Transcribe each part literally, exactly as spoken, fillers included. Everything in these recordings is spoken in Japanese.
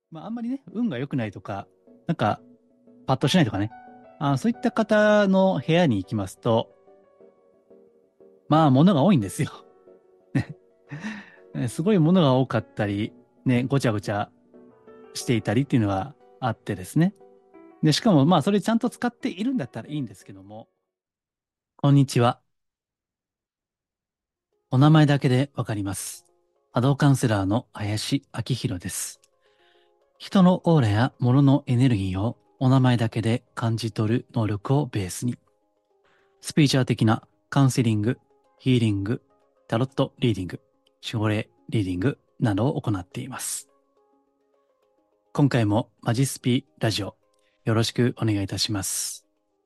まあ、あんまりね、運が良くないとか、なんか、パッとしないとかね。あ、そういった方の部屋に行きますと、まあ、物が多いんですよ。えすごい物が多かったり、ね、ごちゃごちゃしていたりっていうのがあってですね。で、しかも、まあ、それちゃんと使っているんだったらいいんですけども、こんにちは。お名前だけでわかります。波動カウンセラーの林明宏です。人のオーラや物のエネルギーをお名前だけで感じ取る能力をベースに、スピーチャー的なカウンセリング、ヒーリング、タロットリーディング、守護霊リーディングなどを行っています。今回もマジスピラジオよろしくお願いいたします。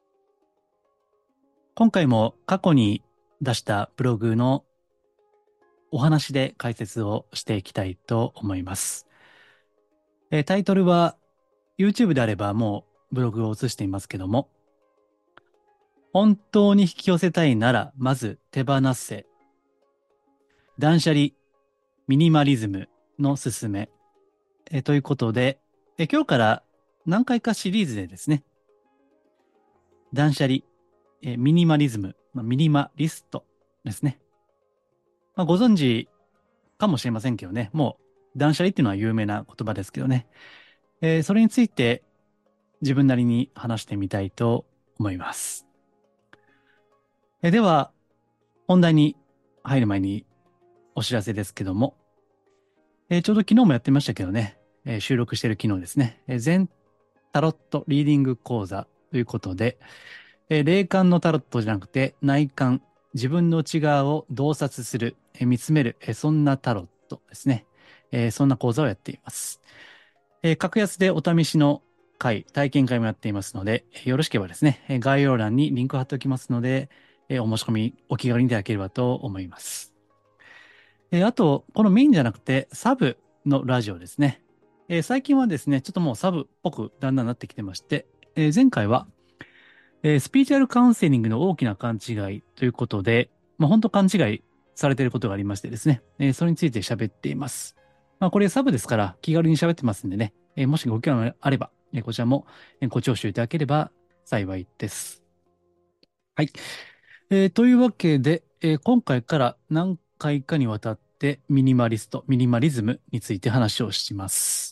今回も過去に出したブログのお話で解説をしていきたいと思います。えータイトルは YouTube であればもうブログを映していますけども、本当に引き寄せたいならまず手放せ、断捨離、ミニマリズムのすすめ、えーということで、えー今日から何回かシリーズでですね、断捨離、えーミニマリズム、まあ、ミニマリストですね。まあ、ご存知かもしれませんけどね、もう断捨離っていうのは有名な言葉ですけどね、えーそれについて自分なりに話してみたいと思います。えーでは、本題に入る前にお知らせですけども、えーちょうど昨日もやってましたけどね、えー収録している昨日ですね、えー全タロットリーディング講座ということで、えー霊感のタロットじゃなくて内観、自分の内側を洞察する、えー見つめる、えーそんなタロットですね。えーそんな講座をやっています。えー格安でお試しの会、体験会もやっていますので、よろしければですね、えー概要欄にリンク貼っておきますので、えーお申し込みお気軽にいただければと思います。えーあと、このメインじゃなくてサブのラジオですね。えー最近はですね、ちょっともうサブっぽくだんだんなってきてまして、えー前回はえースピーチュアルカウンセリングの大きな勘違いということで、まあ、本当勘違いされていることがありましてですね、えーそれについて喋っています。まあ、これサブですから気軽に喋ってますんでね、えーもしご興味あれば、えーこちらもえーご聴取いただければ幸いです。はい。えーというわけで、えー今回から何回かにわたってミニマリスト、ミニマリズムについて話をします。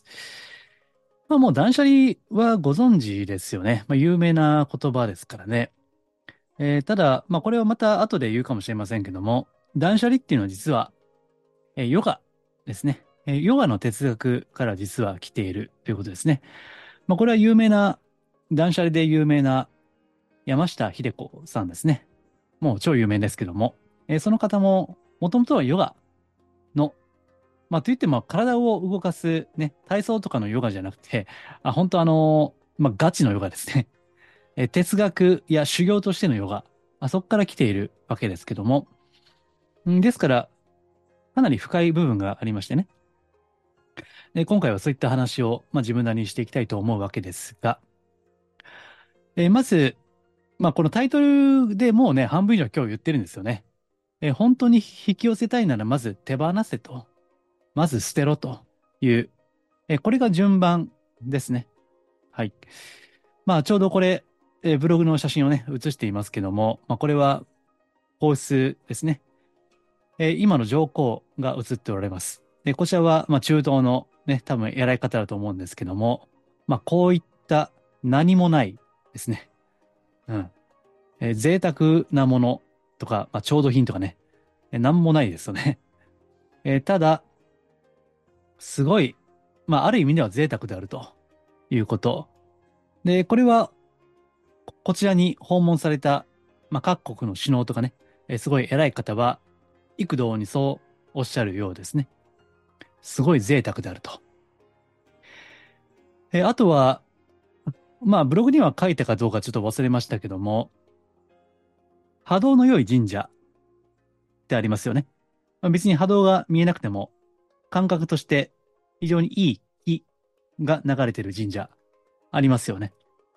まあもう断捨離はご存知ですよね。まあ有名な言葉ですからね。えーただ、まあ、これはまた後で言うかもしれませんけども、断捨離っていうのは実は、えーヨガですね。えーヨガの哲学から実は来ているということですね。まあ、これは有名な、断捨離で有名な山下秀子さんですね。もう超有名ですけども、えーその方も、もともとはヨガの、まあ、といっても体を動かすね、体操とかのヨガじゃなくて、あ、本当あのーまあ、ガチのヨガですね。えー哲学や修行としてのヨガ、あ、そこから来ているわけですけども、んですから、かなり深い部分がありましてね。で今回はそういった話を、まあ、自分なりにしていきたいと思うわけですが、えーまず、まあ、このタイトルでもうね、半分以上今日言ってるんですよね。えー本当に引き寄せたいなら、まず手放せと、まず捨てろという、えーこれが順番ですね。はい。まあ、ちょうどこれ、えーブログの写真をね、写していますけども、まあ、これは皇室ですね。えー今の上皇が写っておられます。で、こちらは、まあ、中東のね、多分偉い方だと思うんですけども、まあ、こういった何もないですね。うん。えー贅沢なものとか、まあ、調度品とかね、えー何もないですよね。えーただ、すごい、まあ、ある意味では贅沢であるということ。で、これは、こちらに訪問された、まあ、各国の首脳とかね、えーすごい偉い方は、幾度にそうおっしゃるようですね。すごい贅沢であると。えーあとは、まあ、ブログには書いたかどうかちょっと忘れましたけども、波動の良い神社ってありますよね。まあ、別に波動が見えなくても、感覚として非常にいい気が流れてる神社ありますよね。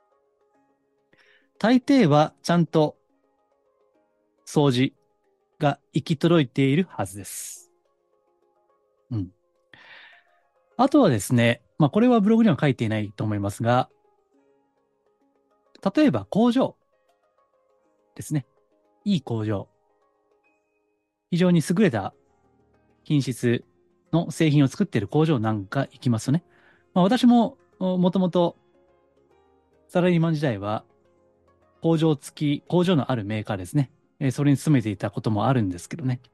大抵はちゃんと掃除が行き届いているはずです。うん。あとはですね、 まあ、これはブログには書いていないと思いますが、例えば工場ですね。いい工場。非常に優れた品質の製品を作っている工場なんか行きますとね。まあ、私ももともとサラリーマン時代は工場付き、工場のあるメーカーですね。えーそれに勤めていたこともあるんですけどね。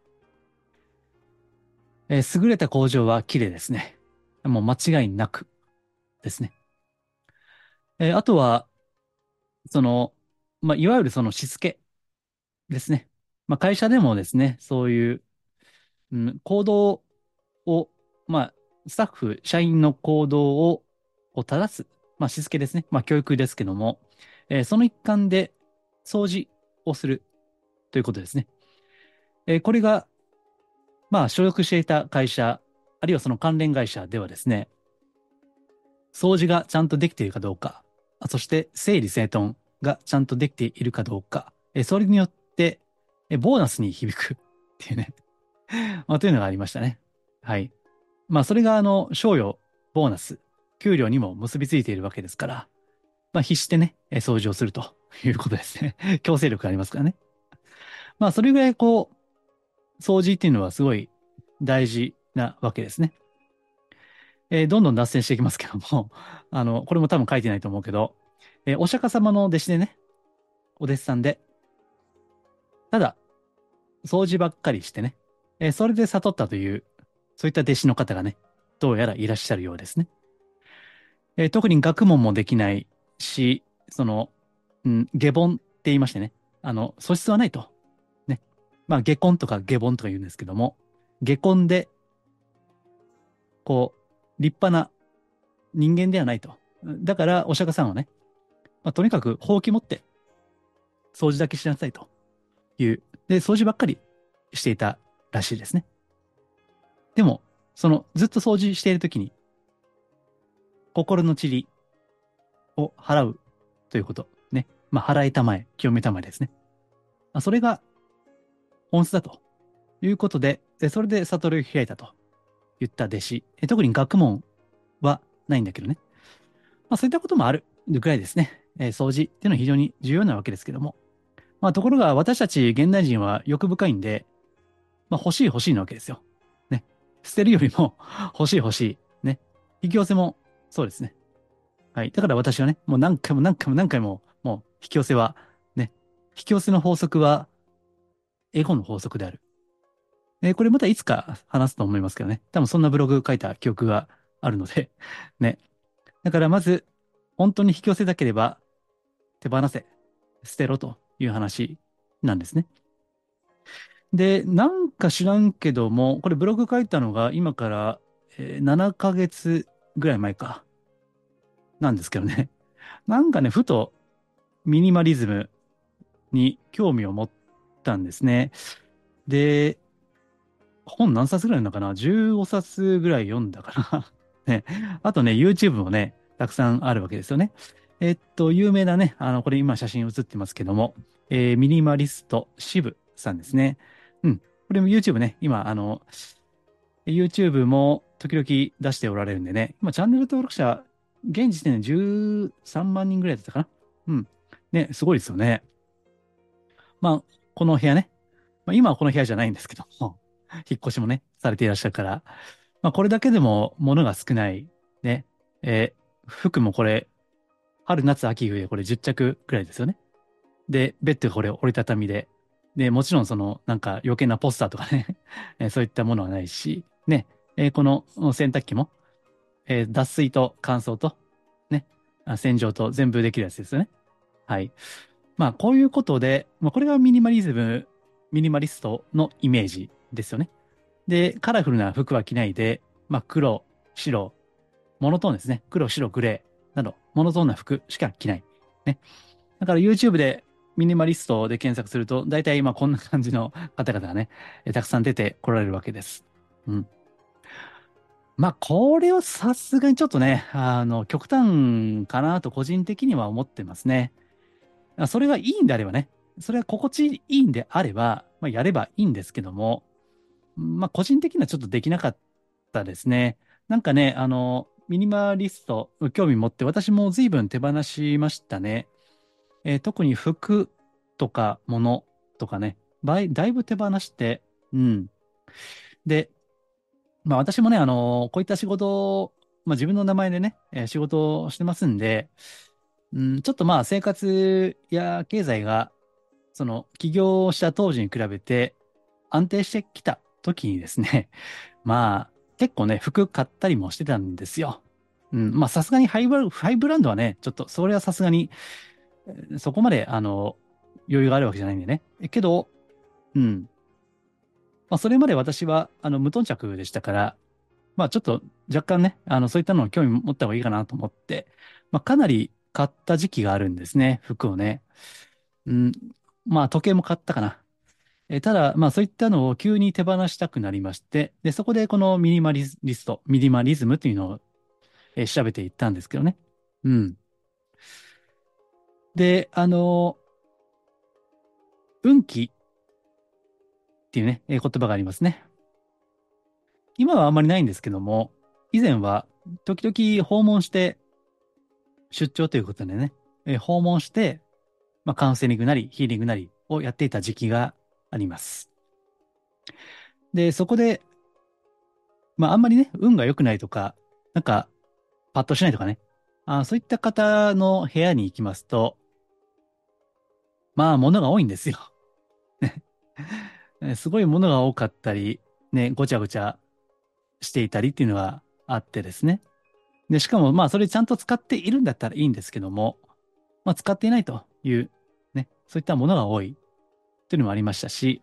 えー優れた工場は綺麗ですね。もう間違いなくですね。えーあとは、その、まあ、いわゆるそのしつけですね。まあ、会社でもですね、そういう、うん、行動を、まあ、スタッフ、社員の行動をこう正す、まあ、しつけですね。まあ、教育ですけども、えーその一環で掃除をするということですね。えーこれが、まあ、所属していた会社、あるいはその関連会社ではですね、掃除がちゃんとできているかどうか、あそして整理整頓がちゃんとできているかどうか、えーそれによって、えーボーナスに響くっていうね、まあ、というのがありましたね。はい。まあ、それが、あの、賞与、ボーナス、給料にも結びついているわけですから、まあ、必してね、えー掃除をするということですね。強制力がありますからね。まあ、それぐらい、こう、掃除っていうのはすごい大事なわけですね。えーどんどん脱線していきますけども、あの、これも多分書いてないと思うけど、えーお釈迦様の弟子でね、お弟子さんで、ただ、掃除ばっかりしてね、えーそれで悟ったという、そういった弟子の方がね、どうやらいらっしゃるようですね。えー特に学問もできないし、その、うん、下凡って言いましてね、あの、素質はないと。ね。まあ、下根とか下凡とか言うんですけども、下根で、こう、立派な人間ではないと。だから、お釈迦さんはね、まあ、とにかくほうき持って掃除だけしなさいという。で、掃除ばっかりしていたらしいですね。でも、その、ずっと掃除しているときに、心の塵を払うということ。ね。まあ、払いたまえ、清めたまえですね。まあ、それが本質だということで、でそれで悟りを開いたと言った弟子。え特に学問はないんだけどね。まあ、そういったこともあるぐらいですね。えー掃除っていうのは非常に重要なわけですけども。まあ、ところが私たち現代人は欲深いんで、まあ、欲しい欲しいなわけですよ。ね。捨てるよりも欲しい欲しい。ね。引き寄せもそうですね。はい。だから私はね、もう何回も何回も何回も、もう引き寄せは、ね。引き寄せの法則はエゴの法則である。えーこれまたいつか話すと思いますけどね。多分そんなブログ書いた記憶があるのでね。だからまず、本当に引き寄せたければ手放せ、捨てろという話なんですね。で、なんか知らんけども、これブログ書いたのが今から、えーななかげつぐらい前か、なんですけどね。なんかね、ふとミニマリズムに興味を持ったんですね。で、本何冊ぐらいなのかな？ じゅうご 冊ぐらい読んだかなね。あとね、YouTube もね、たくさんあるわけですよね。えっと、有名なね、あの、これ今写真写ってますけども、えーミニマリストシブさんですね。うん。これも YouTube ね、今、あの、YouTube も時々出しておられるんでね、今チャンネル登録者、現時点でじゅうさんまん人ぐらいだったかな。うん。ね、すごいですよね。まあ、この部屋ね、まあ、今はこの部屋じゃないんですけども、引っ越しもね、されていらっしゃるから、まあ、これだけでも物が少ない。ね。えー服もこれ、春、夏、秋、冬でこれじゅっ着くらいですよね。で、ベッドがこれ折りたたみで。で、もちろんその、なんか余計なポスターとかねえーそういったものはないし、ね。えーこの洗濯機も、えー脱水と乾燥と、ね。あ洗浄と全部できるやつですよね。はい。まあ、こういうことで、まあ、これがミニマリズム、ミニマリストのイメージですよね。で、カラフルな服は着ないで、まあ、黒、白、モノトーンですね。黒、白、グレーなど、モノトーンな服しか着ない。ね。だから YouTube でミニマリストで検索すると、大体今こんな感じの方々がね、えたくさん出てこられるわけです。うん。まあ、これはさすがにちょっとね、あの、極端かなと個人的には思ってますね。あそれがいいんであればね、それは心地いいんであれば、まあ、やればいいんですけども、まあ、個人的にはちょっとできなかったですね。なんかね、あの、 ミニマリスト、興味持って、私も随分手放しましたね。えー特に服とか物とかね、ばいだいぶ手放して、うん。で、まあ私もね、あのこういった仕事を、まあ自分の名前でね、えー仕事をしてますんで、うん、ちょっとまあ生活や経済が、その起業した当時に比べて安定してきた時にですね、まあ結構ね、服買ったりもしてたんですよ。うん、まあさすがにハイブラ、ハイブランドはね、ちょっとそれはさすがに、えーそこまであの余裕があるわけじゃないんでね。えけど、うん。まあそれまで私はあの無頓着でしたから、まあちょっと若干ね、あのそういったのを興味持った方がいいかなと思って、まあかなり買った時期があるんですね、服をね。うん、まあ時計も買ったかな。えただ、まあそういったのを急に手放したくなりまして、で、そこでこのミニマリスト、ミニマリズムというのを、えー調べていったんですけどね。うん。で、あの、運気っていうね、えー言葉がありますね。今はあんまりないんですけども、以前は時々訪問して、出張ということでね、えー訪問して、まあ、カウンセリングなりヒーリングなりをやっていた時期があります。で、そこで、まあ、あんまりね、運が良くないとか、なんか、パッとしないとかね、あー、そういった方の部屋に行きますと、まあ、物が多いんですよ。えすごい物が多かったり、ね、ごちゃごちゃしていたりっていうのがあってですね。で、しかも、まあ、それちゃんと使っているんだったらいいんですけども、まあ、使っていないという、ね、そういったものが多いというのもありましたし、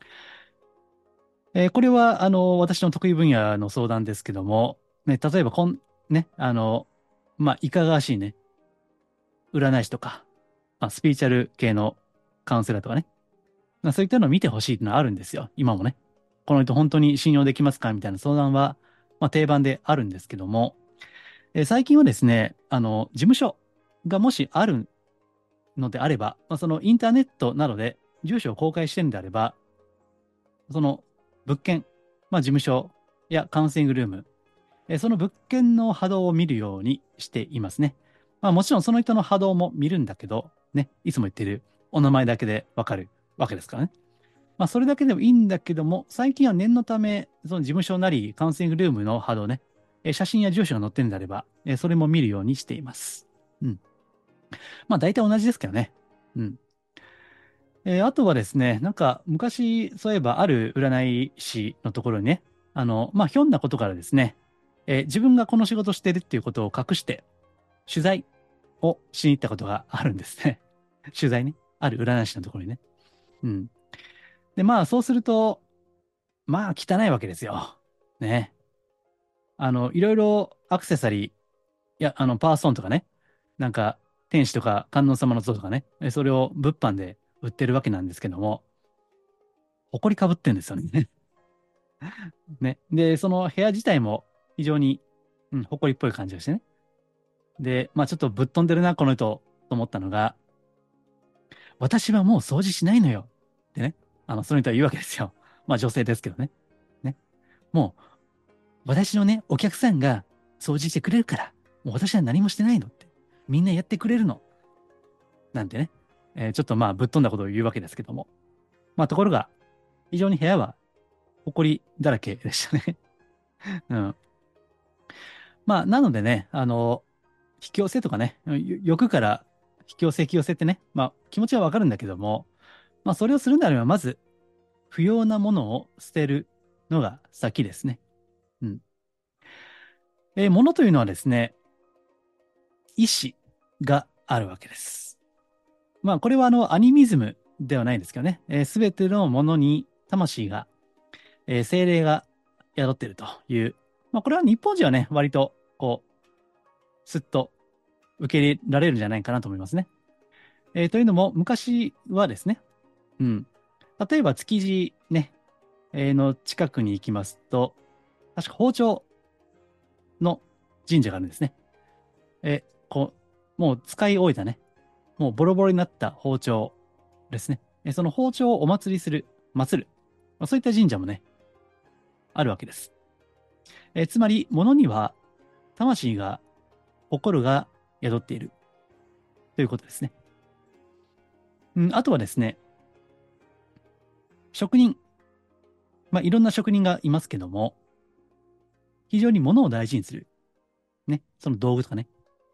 えーこれは、あの、私の得意分野の相談ですけども、ね、例えば、こん、ね、あの、まあ、いかがわしいね、占い師とか、まあ、スピリチュアル系のカウンセラーとかね、まあ、そういったのを見てほしいっていうのはあるんですよ、今もね。この人本当に信用できますかみたいな相談は、まあ、定番であるんですけども、えー最近はですね、あの、事務所がもしあるのであれば、まあ、そのインターネットなどで住所を公開してるんであれば、その物件、まあ、事務所やカウンセリングルーム、えーその物件の波動を見るようにしていますね。まあ、もちろんその人の波動も見るんだけど、ね、いつも言ってるお名前だけでわかるわけですからね。まあ、それだけでもいいんだけども、最近は念のため、その事務所なりカウンセリングルームの波動ね、えー写真や住所が載ってるんであれば、えーそれも見るようにしています。うん。まあ、大体同じですけどね。うん。えーあとはですね、なんか昔、そういえばある占い師のところにね、あの、まあ、ひょんなことからですね、えー自分がこの仕事してるっていうことを隠して、取材をしに行ったことがあるんですね。取材ね。ある占い師のところにね。うん。で、まあ、そうすると、まあ、汚いわけですよ。ね。あの、いろいろアクセサリー、いや、あの、パーソンとかね、なんか、天使とか観音様の像とかね、えそれを物販で売ってるわけなんですけども、埃かぶってんですよね。ね。で、その部屋自体も非常に、うん、埃っぽい感じがしてね。で、まあちょっとぶっ飛んでるな、この人、と思ったのが、私はもう掃除しないのよ。ってね。あの、その人は言うわけですよ。まあ女性ですけどね。ね。もう、私のね、お客さんが掃除してくれるから、もう私は何もしてないのって。みんなやってくれるの。なんてね。えーちょっとまあぶっ飛んだことを言うわけですけども。まあところが、非常に部屋は埃だらけでしたね。うん。まあ、なのでね、あの、引き寄せとかね、よ欲から引き寄せ引き寄せってね、まあ気持ちはわかるんだけども、まあそれをするならば、まず不要なものを捨てるのが先ですね。うん。えー、物というのはですね、意志があるわけです。まあこれはあのアニミズムではないですけどね、すべ、てのものに魂が、えー精霊が宿っているという、まあこれは日本人はね、割とこう、すっと受け入れられるんじゃないかなと思いますね。えーというのも、昔はですね、うん。例えば築地ね、えーの近くに行きますと、確か包丁の神社があるんですね。えーこう、もう使い終えたね、もうボロボロになった包丁ですね。えーその包丁をお祭りする、祭る。まあそういった神社もね、あるわけです。えーつまり、物には魂が、心が宿っているということですね。うん、あとはですね、職人。まあ、いろんな職人がいますけども、非常に物を大事にする。ね。その道具とかね。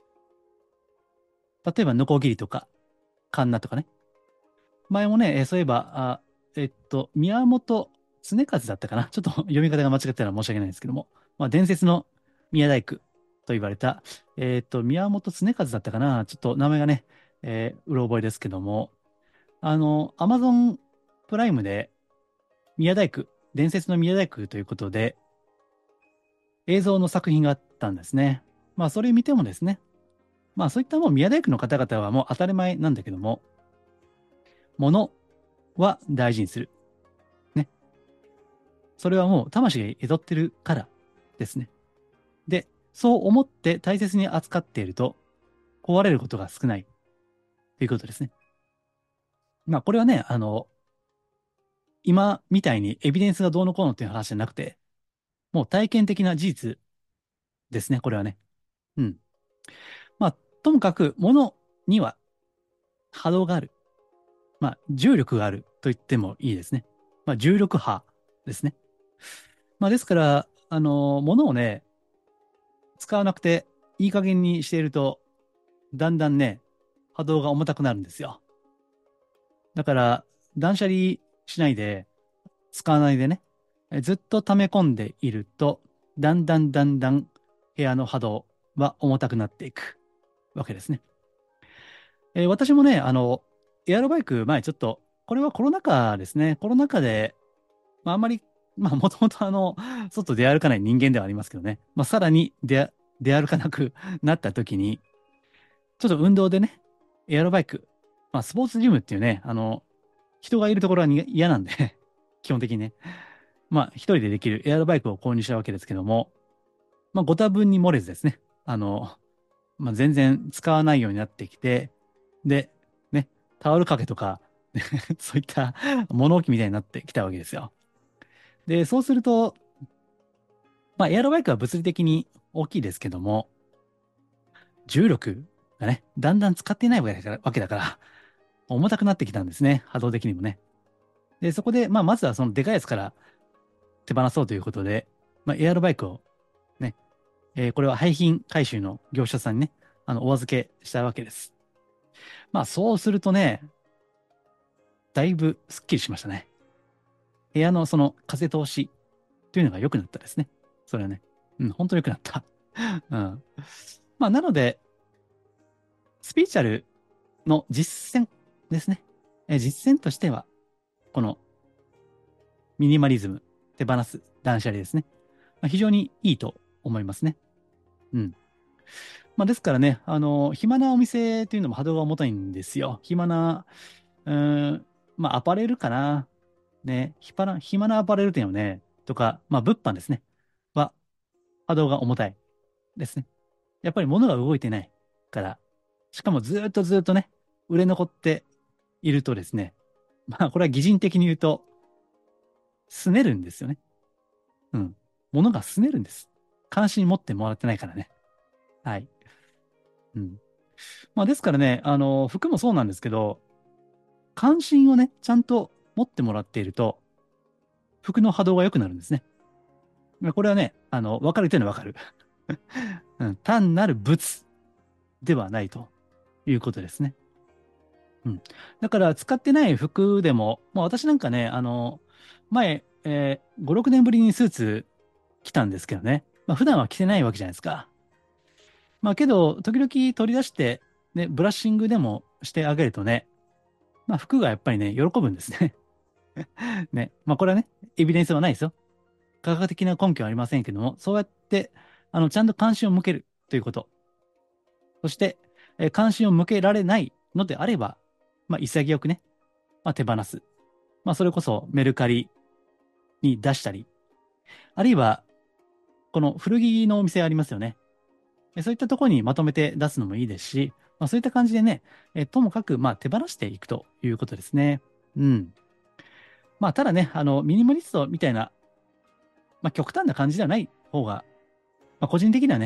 例えば、ノコギリとか、カンナとかね。前もね、えーそういえば、あ、えっと、宮本常和だったかな。ちょっと読み方が間違ってたら申し訳ないんですけども、まあ、伝説の宮大工と言われた、えっと、宮本常和だったかな。ちょっと名前がね、えーうろ覚えですけども、あの、アマゾンプライムで宮大工、伝説の宮大工ということで、映像の作品があったんですね。まあ、それ見てもですね、まあ、そういったもう宮大工の方々はもう当たり前なんだけども、物は大事にする。ね。それはもう魂が宿ってるからですね。で、そう思って大切に扱っていると、壊れることが少ないということですね。まあ、これはね、あの、今みたいにエビデンスがどうのこうのっていう話じゃなくて、もう体験的な事実ですね、これはね。うん。まあ、ともかく、物には波動がある。まあ、重力があると言ってもいいですね。まあ、重力波ですね。まあ、ですから、あの、物をね、使わなくていい加減にしていると、だんだんね、波動が重たくなるんですよ。だから、断捨離しないで、使わないでね、えずっと溜め込んでいると、だんだんだんだん部屋の波動は重たくなっていくわけですね。えー私もね、あの、エアロバイク前ちょっと、これはコロナ禍ですね。コロナ禍で、まあ、あんまり、まあ、もともとあの、外出歩かない人間ではありますけどね。まあ、さらに出、出歩かなくなった時に、ちょっと運動でね、エアロバイク、まあ、スポーツジムっていうね、あの、人がいるところはに嫌なんで基本的にね。まあ、一人でできるエアロバイクを購入したわけですけども、まあ、ご多分に漏れずですね、あの、まあ、全然使わないようになってきて、で、ね、タオル掛けとかそういった物置みたいになってきたわけですよ。で、そうすると、まあ、エアロバイクは物理的に大きいですけども、重力がね、だんだん使っていないわけだから、わけだから重たくなってきたんですね。波動的にもね。で、そこで、まあ、まずはそのでかいやつから手放そうということで、まあ、エアロバイクをね、えーこれは廃品回収の業者さんにね、あの、お預けしたわけです。まあ、そうするとね、だいぶスッキリしましたね。部屋のその風通しというのが良くなったですね。それはね。うん、本当に良くなった。うん。まあ、なので、スピーチャルの実践ですね。えー実践としては、このミニマリズム、手放す断捨離ですね。まあ、非常にいいと思いますね。うん。まあ、ですからね、あの、暇なお店というのも波動が重たいんですよ。暇な、うーん、まあ、アパレルかな。ね、暇な、暇なアパレル店をね、とか、まあ、物販ですね。は、波動が重たいですね。やっぱり物が動いてないから、しかもずーっとずーっとね、売れ残っているとですね、まあ、これは擬人的に言うと、拗ねるんですよね。うん。物が拗ねるんです。関心持ってもらってないからね。はい。うん。まあ、ですからね、あの、服もそうなんですけど、関心をね、ちゃんと持ってもらっていると、服の波動が良くなるんですね。まあこれはね、あの、わかるというのはわかる。うん。単なる物ではないということですね。うん。だから、使ってない服でも、まあ、私なんかね、あの、前、えー、ご、ろくねんぶりにスーツ着たんですけどね。まあ、普段は着てないわけじゃないですか。まあ、けど、時々取り出して、ね、ブラッシングでもしてあげるとね、まあ、服がやっぱりね、喜ぶんですね。ね。まあ、これはね、エビデンスはないですよ。科学的な根拠はありませんけども、そうやって、あの、ちゃんと関心を向けるということ。そして、えー関心を向けられないのであれば、まあ、潔くね、まあ、手放す。まあ、それこそメルカリに出したり、あるいは、この古着のお店ありますよね。えそういったところにまとめて出すのもいいですし、まあ、そういった感じでね、えともかく、まあ、手放していくということですね。うん。まあ、ただね、あの、ミニマリストみたいな、まあ、極端な感じではない方が、まあ、個人的にはね、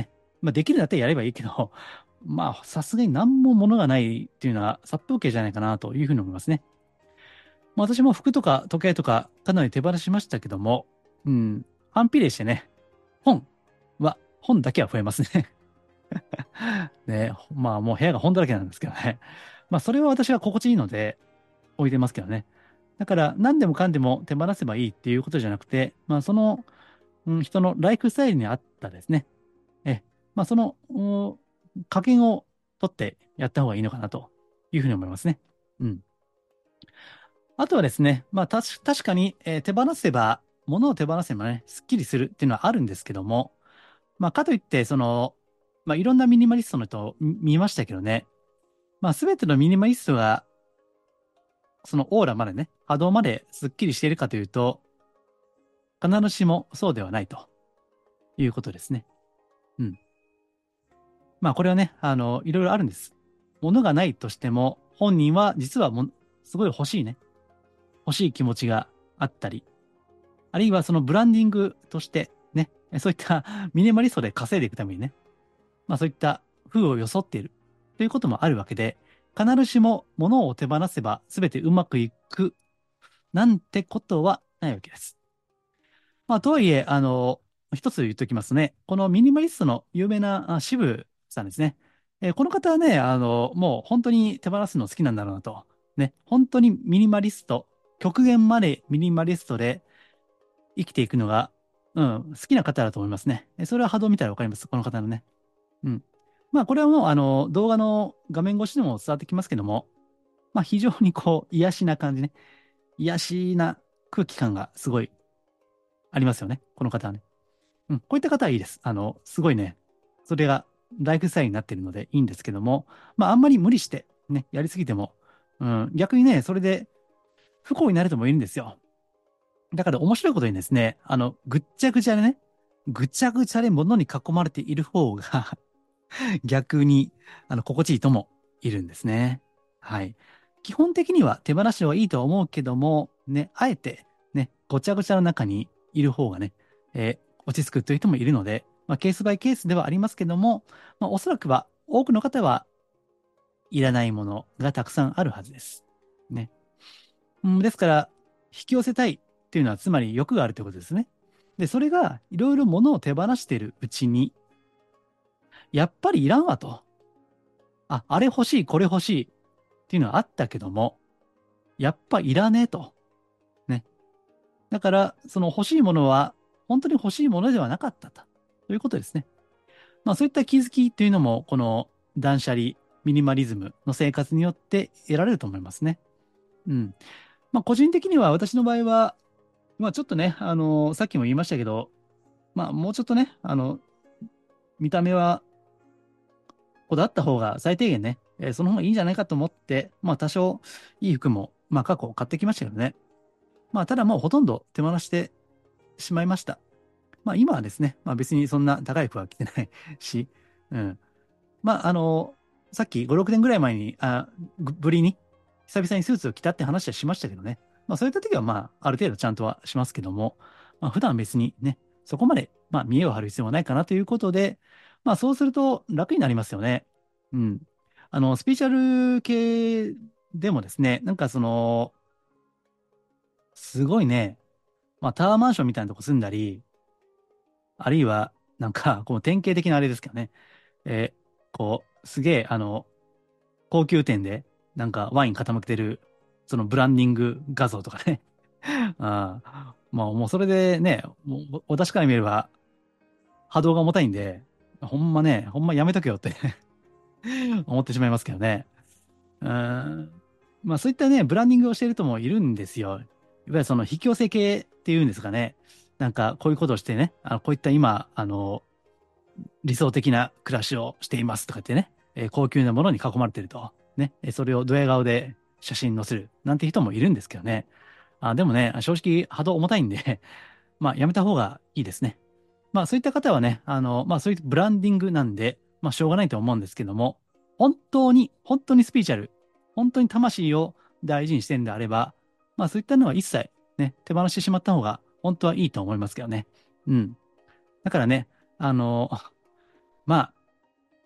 まあ、できるんだったらやればいいけど、まあ、さすがに何も物がないっていうのは殺風景じゃないかなというふうに思いますね。まあ、私も服とか時計とかかなり手放しましたけども、うん、反比例してね、本は、本だけは増えますね。ね、まあもう部屋が本だらけなんですけどね。まあそれは私は心地いいので置いてますけどね。だから何でもかんでも手放せばいいっていうことじゃなくて、まあその、うん、人のライフスタイルに合ったですね。え、まあその、お加減を取ってやった方がいいのかなというふうに思いますね。うん。あとはですね、まあたし確かに、えー手放せば、物を手放せばね、すっきりするっていうのはあるんですけども、まあかといって、その、まあいろんなミニマリストの人を見見ましたけどね、まあ、すべてのミニマリストが、そのオーラまでね、波動まですっきりしているかというと、必ずしもそうではないということですね。うん。まあ、これはね、あの、いろいろあるんです。物がないとしても、本人は実はも、すごい欲しいね。欲しい気持ちがあったり、あるいはそのブランディングとしてね、そういったミニマリストで稼いでいくためにね、まあそういった風を装っているということもあるわけで、必ずしも物を手放せば全てうまくいくなんてことはないわけです。まあ、とはいえ、あの、一つ言っておきますね。このミニマリストの有名なあシブさんですね。えーこの方はね、あの、もう本当に手放すの好きなんだろうなと。ね、本当にミニマリスト、極限までミニマリストで生きていくのが、うん、好きな方だと思いますね。えそれは波動見たらわかります。この方のね。うん。まあ、これはもう、あの、動画の画面越しでも伝わってきますけども、まあ、非常にこう、癒しな感じね。癒しな空気感がすごいありますよね。この方はね。うん。こういった方はいいです。あの、すごいね、それがライフスタイルになっているのでいいんですけども、まあ、あんまり無理してね、やりすぎても、うん、逆にね、それで不幸になる人もいるんですよ。だから面白いことにですね、あの、ぐっちゃぐちゃでね、ぐちゃぐちゃで物に囲まれている方が逆に、あの、心地いいともいるんですね。はい。基本的には手放した方がいいとは思うけども、ね、あえて、ね、ごちゃごちゃの中にいる方がね、えー落ち着くという人もいるので、まあ、ケースバイケースではありますけども、まあ、おそらくは多くの方はいらないものがたくさんあるはずです。ね。うん、ですから、引き寄せたいっていうのは、つまり欲があるということですね。で、それがいろいろ物を手放しているうちに、やっぱりいらんわと。あ、あれ欲しい、これ欲しいっていうのはあったけども、やっぱいらねえと。ね。だから、その欲しいものは、本当に欲しいものではなかったと。ということですね。まあそういった気づきというのも、この断捨離、ミニマリズムの生活によって得られると思いますね。うん。まあ個人的には私の場合は、まあちょっとね、あのさっきも言いましたけど、まあもうちょっとね、あの、見た目はこだわった方が最低限ね、えーその方がいいんじゃないかと思って、まあ多少いい服も、まあ過去買ってきましたけどね。まあただもうほとんど手放してしまいました。まあ今はですね、まあ別にそんな高い服は着てないし、うん。まああの、さっきご、ろくねんぐらい前に、あ、ぐぶりに久々にスーツを着たって話はしましたけどね。まあそういった時はまあある程度ちゃんとはしますけども、まあ普段別にね、そこまでまあ見栄を張る必要はないかなということで、まあそうすると楽になりますよね。うん。あの、スピーチャル系でもですね、なんかその、すごいね、まあタワーマンションみたいなとこ住んだり、あるいは、なんか、こう典型的なあれですけどね、えーこう、すげえ、あの、高級店で、なんかワイン傾けてる、そのブランディング画像とかね。ああ、まあもうそれでね、もうお出しから見れば波動が重たいんで、ほんまね、ほんまやめとけよって思ってしまいますけどね。うーん。まあそういったね、ブランディングをしている人もいるんですよ。いわゆるその引き寄せ系っていうんですかね。なんかこういうことをしてね、あのこういった今、あの、理想的な暮らしをしていますとか言ってね、えー高級なものに囲まれてると。ね、えーそれをドヤ顔で写真載せるなんて人もいるんですけどね。あ、でもね、正直波動重たいんでまあやめた方がいいですね。まあそういった方はね、あの、まあそういうブランディングなんで、まあしょうがないと思うんですけども、本当に、本当にスピーチャル、本当に魂を大事にしてるんであれば、まあそういったのは一切ね、手放してしまった方が本当はいいと思いますけどね。うん。だからね、あの、まあ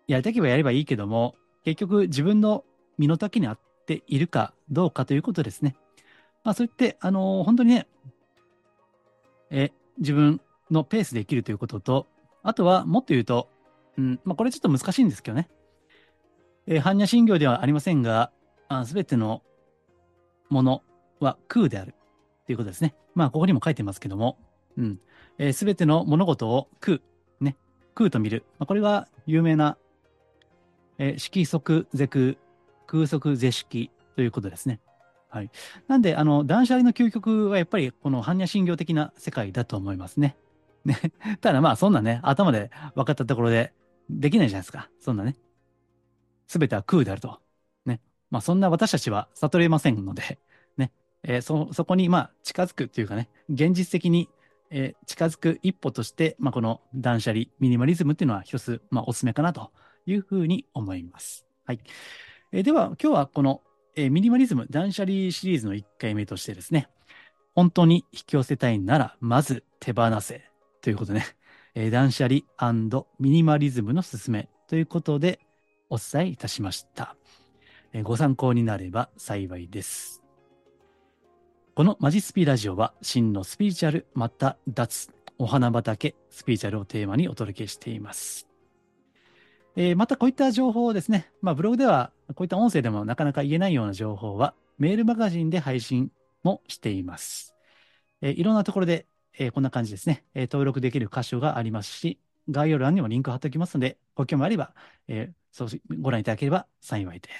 やりたければやればいいけども、結局自分の身の丈に合っているかどうかということですね。まあ、そういって、あのー本当にね、え、自分のペースで生きるということと、あとはもっと言うと、うん、まあ、これちょっと難しいんですけどね。えー般若心経ではありませんが、すべてのものは空であるということですね。まあ、ここにも書いてますけども、うん。えすべての物事を空、ね、空と見る。まあ、これが有名な、えー色即是空、空即是色ということですね。はい。なんで、あの、断捨離の究極はやっぱりこの般若心経的な世界だと思いますね。ね。ただまあ、そんなね、頭で分かったところでできないじゃないですか。そんなね。すべては空であると。ね。まあ、そんな私たちは悟れませんので、ね。えーそ、そこに、まあ、近づくっていうかね、現実的に、えー近づく一歩として、まあ、この断捨離、ミニマリズムっていうのは一つ、まあ、おすすめかなというふうに思います。はい。えーでは、今日はこの、えーミニマリズム断捨離シリーズのいっかいめとしてですね、本当に引き寄せたいなら、まず手放せということでね、えー断捨離ミニマリズムのすすめということでお伝えいたしました。えーご参考になれば幸いです。このマジスピラジオは真のスピリチュアルまた脱お花畑スピリチュアルをテーマにお届けしています。えーまたこういった情報をですね、まあ、ブログではこういった音声でもなかなか言えないような情報はメールマガジンで配信もしています。えーいろんなところで、えーこんな感じですね、えー登録できる箇所がありますし、概要欄にもリンク貼っておきますので、ご興味あれば、えーそうしご覧いただければ幸いです。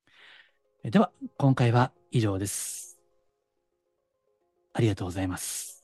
えーでは、今回は以上です。ありがとうございます。